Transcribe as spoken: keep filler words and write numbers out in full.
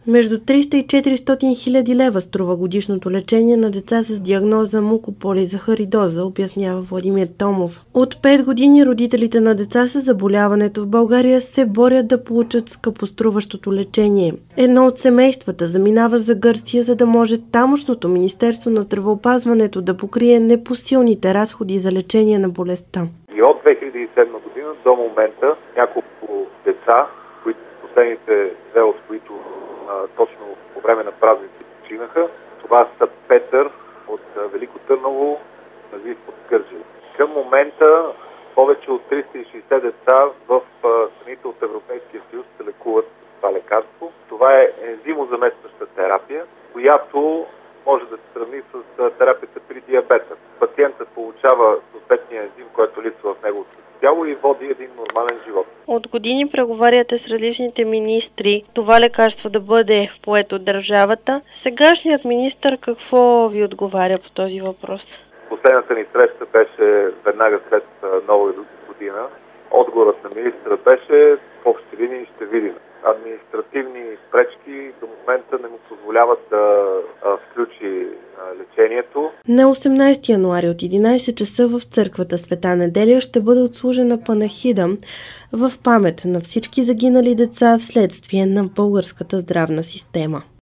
Между триста и четиристотин хиляди лева струва годишното лечение на деца с диагноза мукополизахаридоза, обяснява Владимир Томов. От пет години родителите на деца с заболяването в България се борят да получат скъпоструващото лечение. Едно от семействата заминава за Гърция, за да може тамошното Министерство на здравеопазването да покрие непосилните разходи за лечение на болестта. И от две хиляди и седма година до момента няколко деца, които последните две от които точно по време на празници починаха. Това са Петър от Велико Търново, Назив от Кърджали. Към момента повече от триста и шейсет деца в страните от Европейския съюз се лекуват с това лекарство. Това е ензимозаместваща терапия, която може да се сравни с терапията при диабета. Пациентът получава съответния ензим, който липсва в неговото тяло и води един нормален живот. От години преговаряте с различните министри това лекарство да бъде поето от държавата. Сегашният министър какво ви отговаря по този въпрос? Последната ни среща беше веднага след Нова година. Отговорът на министъра беше: в общи линии ще видим. Административни пречки до момента не му позволяват да а, включи а, лечението. На осемнайсети януари от единайсет часа в църквата Света Неделя ще бъде отслужена панахида в памет на всички загинали деца вследствие на българската здравна система.